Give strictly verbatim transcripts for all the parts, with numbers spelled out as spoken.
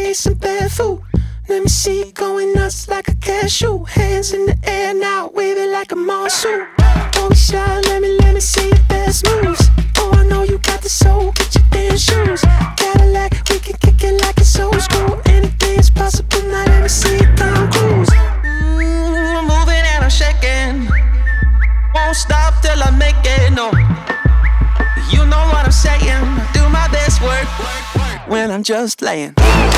me some bad food. Let me see you going nuts like a cashew. Hands in the air now, wave it like a monsoon. Don't be shy, let me, let me see your best moves. Oh, I know you got the soul, get your damn shoes. Cadillac, we can kick it like it's old school. Anything is possible, now let me see you come cruise. Mm, I'm moving and I'm shaking. Won't stop till I make it, no. You know what I'm saying, I do my best work when I'm just playing.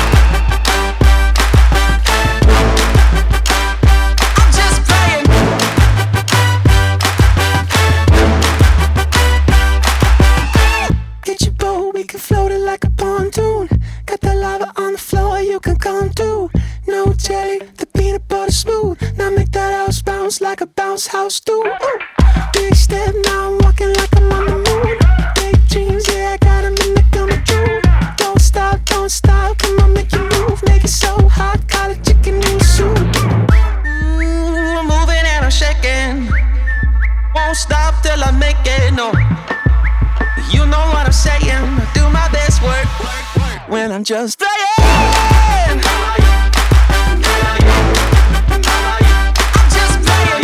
We can float it like a pontoon. Got that lava on the floor, you can come through. No jelly, the peanut butter smooth. Now make that house bounce like a bounce house do. Ooh. Big step, now I'm walking like I'm on the moon. Big dreams, yeah, I got them and they're coming true. Don't stop, don't stop, come on, make you move. Make it so hot, call it chicken noodle soup. Mm, I'm moving and I'm shaking. Won't stop till I make it, no. You know what I'm saying, I do my best work when I'm just playing. I'm just playing.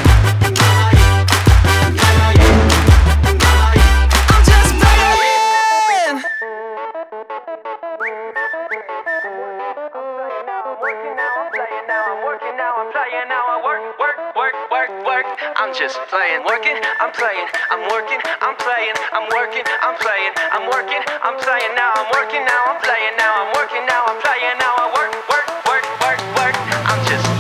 I'm just playing. I'm working now, I'm playing now, I work, work, work, work, work. I'm just playing, working, I'm playing, I'm working, I'm playing, I'm working, I'm playing, I'm working, I'm playing now, I'm working now, I'm playing now, I'm working now, I'm playing now, I work, work, work, work, work. I'm just